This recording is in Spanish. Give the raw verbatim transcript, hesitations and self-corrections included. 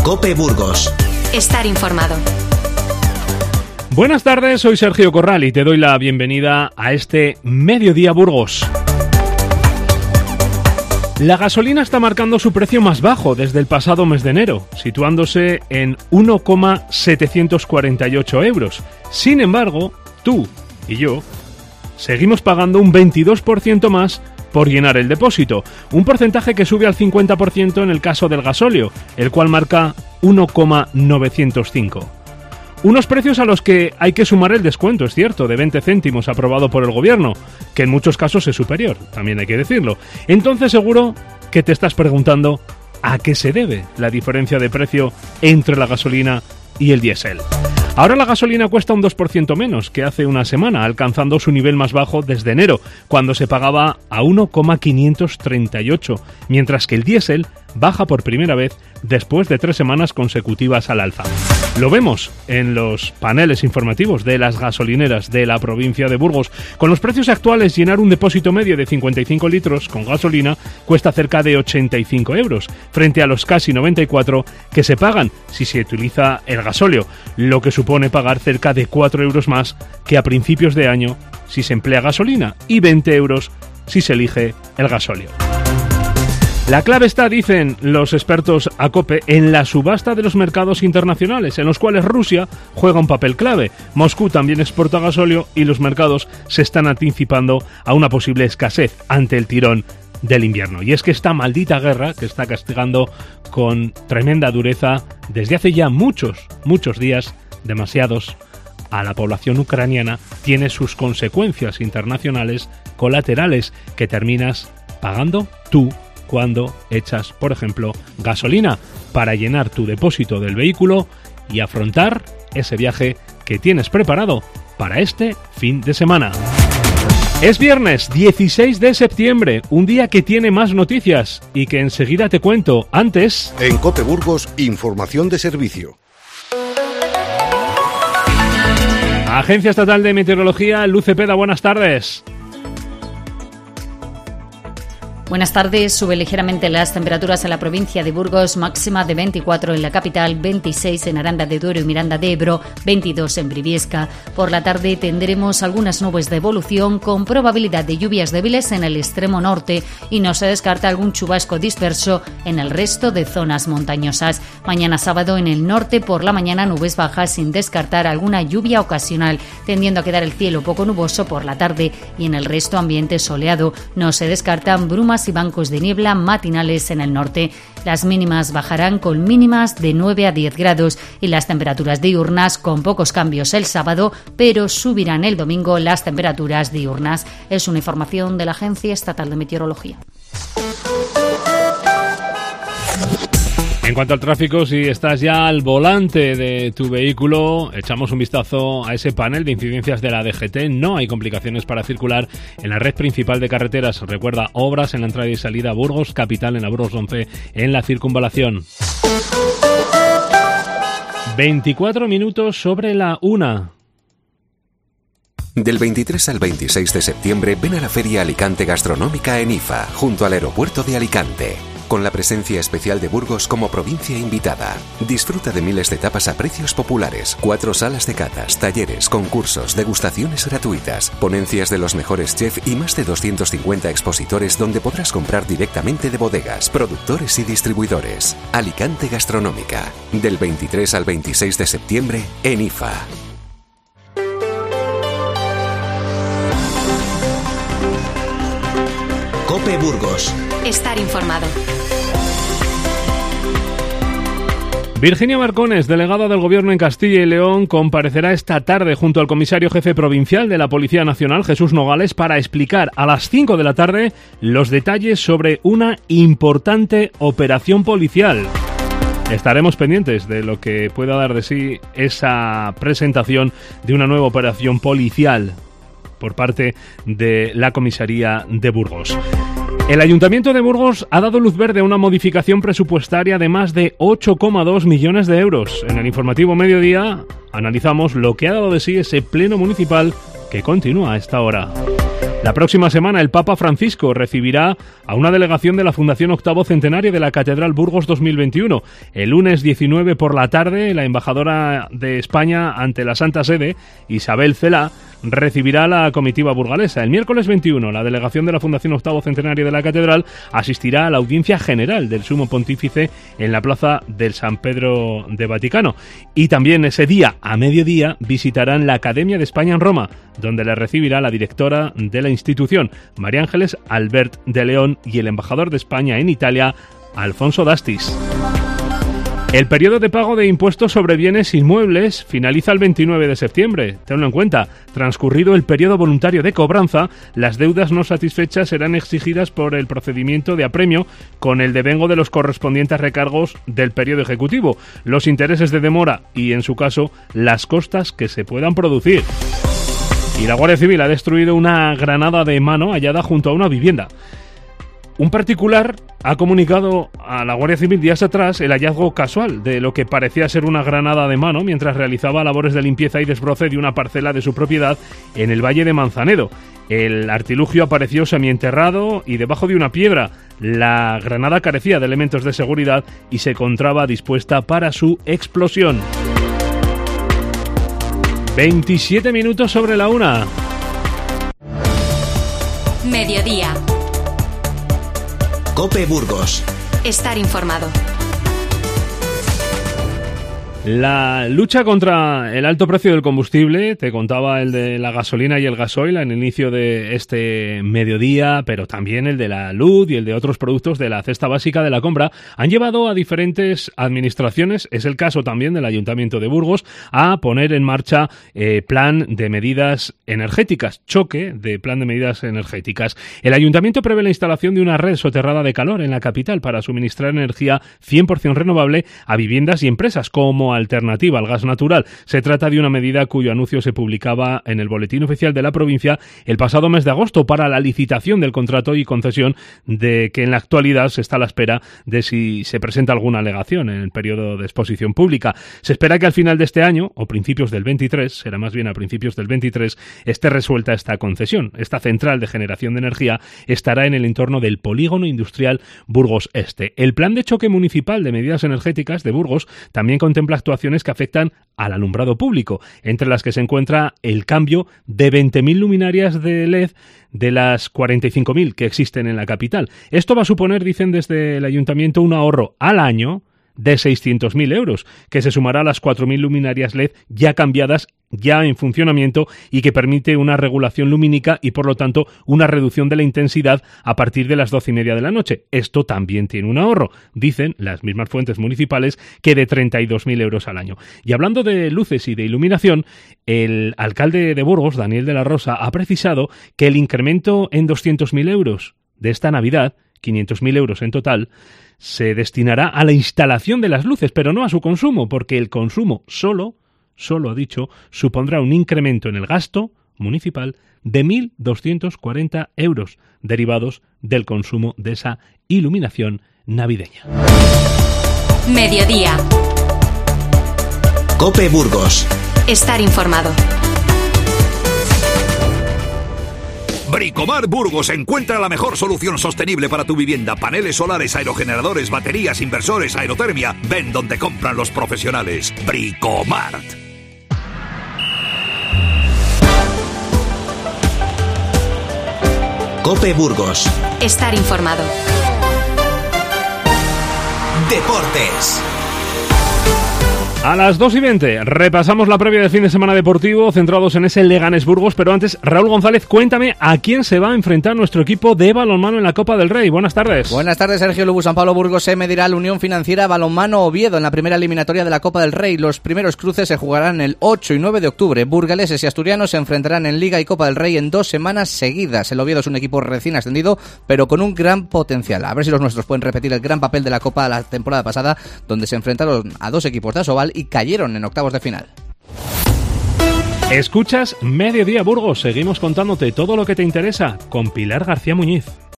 COPE Burgos. Estar informado. Buenas tardes, soy Sergio Corral y te doy la bienvenida a este Mediodía Burgos. La gasolina está marcando su precio más bajo desde el pasado mes de enero, situándose en uno coma setecientos cuarenta y ocho euros. Sin embargo, tú y yo seguimos pagando un veintidós por ciento más por llenar el depósito, un porcentaje que sube al cincuenta por ciento en el caso del gasóleo, el cual marca uno coma novecientos cinco. Unos precios a los que hay que sumar el descuento, es cierto, de veinte céntimos aprobado por el gobierno, que en muchos casos es superior, también hay que decirlo. Entonces seguro que te estás preguntando ¿a qué se debe la diferencia de precio entre la gasolina y el diésel? Ahora la gasolina cuesta un dos por ciento menos que hace una semana, alcanzando su nivel más bajo desde enero, cuando se pagaba a uno coma quinientos treinta y ocho, mientras que el diésel baja por primera vez después de tres semanas consecutivas al alza. Lo vemos en los paneles informativos de las gasolineras de la provincia de Burgos. Con los precios actuales, llenar un depósito medio de cincuenta y cinco litros con gasolina cuesta cerca de ochenta y cinco euros, frente a los casi noventa y cuatro que se pagan si se utiliza el gasóleo, lo que supone pagar cerca de cuatro euros más que a principios de año si se emplea gasolina y veinte euros si se elige el gasóleo. La clave está, dicen los expertos a COPE, en la subasta de los mercados internacionales, en los cuales Rusia juega un papel clave. Moscú también exporta gasóleo y los mercados se están anticipando a una posible escasez ante el tirón del invierno. Y es que esta maldita guerra, que está castigando con tremenda dureza desde hace ya muchos, muchos días, demasiados, a la población ucraniana, tiene sus consecuencias internacionales colaterales que terminas pagando tú cuando echas, por ejemplo, gasolina para llenar tu depósito del vehículo y afrontar ese viaje que tienes preparado para este fin de semana. Es viernes dieciséis de septiembre, un día que tiene más noticias y que enseguida te cuento. Antes, en COPE Burgos, información de servicio. Agencia Estatal de Meteorología, Luz Cepeda, buenas tardes. Buenas tardes. Sube ligeramente las temperaturas en la provincia de Burgos, máxima de veinticuatro en la capital, veintiséis en Aranda de Duero y Miranda de Ebro, veintidós en Briviesca. Por la tarde tendremos algunas nubes de evolución con probabilidad de lluvias débiles en el extremo norte y no se descarta algún chubasco disperso en el resto de zonas montañosas. Mañana sábado en el norte por la mañana nubes bajas sin descartar alguna lluvia ocasional, tendiendo a quedar el cielo poco nuboso por la tarde y en el resto ambiente soleado. No se descartan brumas y bancos de niebla matinales en el norte. Las mínimas bajarán con mínimas de nueve a diez grados y las temperaturas diurnas con pocos cambios el sábado, pero subirán el domingo las temperaturas diurnas. Es una información de la Agencia Estatal de Meteorología. En cuanto al tráfico, si estás ya al volante de tu vehículo, echamos un vistazo a ese panel de incidencias de la D G T. No hay complicaciones para circular en la red principal de carreteras. Recuerda, obras en la entrada y salida a Burgos Capital, en la Burgos once, en la circunvalación. veinticuatro minutos sobre la una. Del veintitrés al veintiséis de septiembre ven a la Feria Alicante Gastronómica en I F A, junto al aeropuerto de Alicante, con la presencia especial de Burgos como provincia invitada. Disfruta de miles de tapas a precios populares, cuatro salas de catas, talleres, concursos, degustaciones gratuitas, ponencias de los mejores chefs y más de doscientos cincuenta expositores donde podrás comprar directamente de bodegas, productores y distribuidores. Alicante Gastronómica, del veintitrés al veintiséis de septiembre en I F A. COPE Burgos. Estar informado. Virginia Marcones, delegada del Gobierno en Castilla y León, comparecerá esta tarde junto al comisario jefe provincial de la Policía Nacional, Jesús Nogales, para explicar a las cinco de la tarde los detalles sobre una importante operación policial. Estaremos pendientes de lo que pueda dar de sí esa presentación de una nueva operación policial por parte de la comisaría de Burgos. El Ayuntamiento de Burgos ha dado luz verde a una modificación presupuestaria de más de ocho coma dos millones de euros. En el informativo Mediodía analizamos lo que ha dado de sí ese pleno municipal que continúa a esta hora. La próxima semana el Papa Francisco recibirá a una delegación de la Fundación Octavo Centenario de la Catedral Burgos dos mil veintiuno. El lunes diecinueve por la tarde, la embajadora de España ante la Santa Sede, Isabel Cela, recibirá a la comitiva burgalesa. El miércoles veintiuno, la delegación de la Fundación Octavo Centenario de la Catedral asistirá a la audiencia general del Sumo Pontífice en la plaza del San Pedro de Vaticano. Y también ese día, a mediodía, visitarán la Academia de España en Roma, donde le recibirá la directora de la institución, María Ángeles Albert de León, y el embajador de España en Italia, Alfonso Dastis. El periodo de pago de impuestos sobre bienes inmuebles finaliza el veintinueve de septiembre. Tenlo en cuenta. Transcurrido el periodo voluntario de cobranza, las deudas no satisfechas serán exigidas por el procedimiento de apremio con el devengo de los correspondientes recargos del periodo ejecutivo, los intereses de demora y, en su caso, las costas que se puedan producir. Y la Guardia Civil ha destruido una granada de mano hallada junto a una vivienda. Un particular ha comunicado a la Guardia Civil días atrás el hallazgo casual de lo que parecía ser una granada de mano mientras realizaba labores de limpieza y desbroce de una parcela de su propiedad en el Valle de Manzanedo. El artilugio apareció semienterrado y debajo de una piedra. La granada carecía de elementos de seguridad y se encontraba dispuesta para su explosión. veintisiete minutos sobre la una. Mediodía. COPE Burgos. Estar informado. La lucha contra el alto precio del combustible, te contaba el de la gasolina y el gasoil en el inicio de este mediodía, pero también el de la luz y el de otros productos de la cesta básica de la compra, han llevado a diferentes administraciones, es el caso también del Ayuntamiento de Burgos, a poner en marcha eh, plan de medidas energéticas, choque de plan de medidas energéticas. El Ayuntamiento prevé la instalación de una red soterrada de calor en la capital para suministrar energía cien por ciento renovable a viviendas y empresas como alternativa al gas natural. Se trata de una medida cuyo anuncio se publicaba en el Boletín Oficial de la provincia el pasado mes de agosto para la licitación del contrato y concesión, de que en la actualidad se está a la espera de si se presenta alguna alegación en el periodo de exposición pública. Se espera que al final de este año, o principios del veintitrés, será más bien a principios del veintitrés, esté resuelta esta concesión. Esta central de generación de energía estará en el entorno del polígono industrial Burgos Este. El plan de choque municipal de medidas energéticas de Burgos también contempla actuaciones que afectan al alumbrado público, entre las que se encuentra el cambio de veinte mil luminarias de L E D de las cuarenta y cinco mil que existen en la capital. Esto va a suponer, dicen desde el ayuntamiento, un ahorro al año de seiscientos mil euros, que se sumará a las cuatro mil luminarias L E D ya cambiadas, ya en funcionamiento, y que permite una regulación lumínica y, por lo tanto, una reducción de la intensidad a partir de las doce y media de la noche. Esto también tiene un ahorro, dicen las mismas fuentes municipales, que de treinta y dos mil euros al año. Y hablando de luces y de iluminación, el alcalde de Burgos, Daniel de la Rosa, ha precisado que el incremento en doscientos mil euros de esta Navidad, quinientos mil euros en total, se destinará a la instalación de las luces, pero no a su consumo, porque el consumo solo, solo ha dicho, supondrá un incremento en el gasto municipal de mil doscientos cuarenta euros, derivados del consumo de esa iluminación navideña. Mediodía. COPE Burgos. Estar informado. Bricomar Burgos encuentra la mejor solución sostenible para tu vivienda. Paneles solares, aerogeneradores, baterías, inversores, aerotermia. Ven donde compran los profesionales. Bricomart. COPE Burgos. Estar informado. Deportes. A las dos y veinte repasamos la previa del fin de semana deportivo, centrados en ese Leganés Burgos, pero antes, Raúl González, cuéntame a quién se va a enfrentar nuestro equipo de balonmano en la Copa del Rey. Buenas tardes. Buenas tardes, Sergio Lubu. San Pablo Burgos se medirá a la Unión Financiera Balonmano Oviedo en la primera eliminatoria de la Copa del Rey. Los primeros cruces se jugarán el ocho y nueve de octubre. Burgaleses y asturianos se enfrentarán en Liga y Copa del Rey en dos semanas seguidas. El Oviedo es un equipo recién ascendido, pero con un gran potencial. A ver si los nuestros pueden repetir el gran papel de la Copa la temporada pasada, donde se enfrentaron a dos equipos de Asobal y cayeron en octavos de final. Escuchas Mediodía Burgos. Seguimos contándote todo lo que te interesa con Pilar García Muñiz.